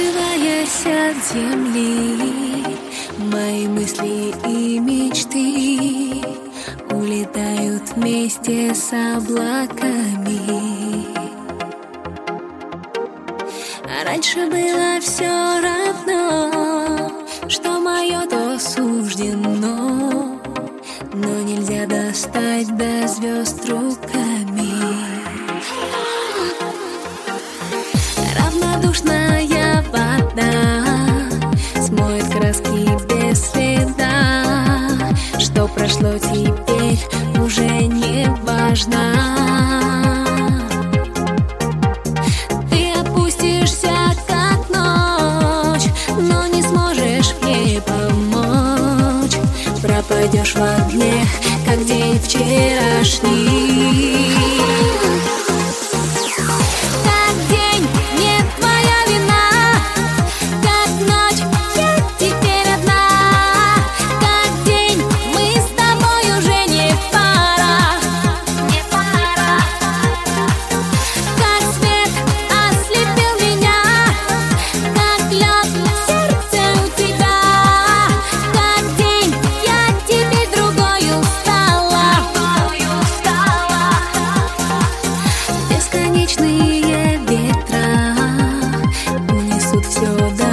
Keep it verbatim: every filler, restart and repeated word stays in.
Отрываясь от земли, мои мысли и мечты улетают вместе с облаками. Раньше было все равно, что мое, то суждено, но нельзя достать до звезд руками. Равнодушная вода смоет краски без следа. Что прошло, теперь уже не важно. Ты опустишься, как ночь, но не сможешь мне помочь. Пропадешь в огне, как день вчерашний. Бесконечные ветра унесут все до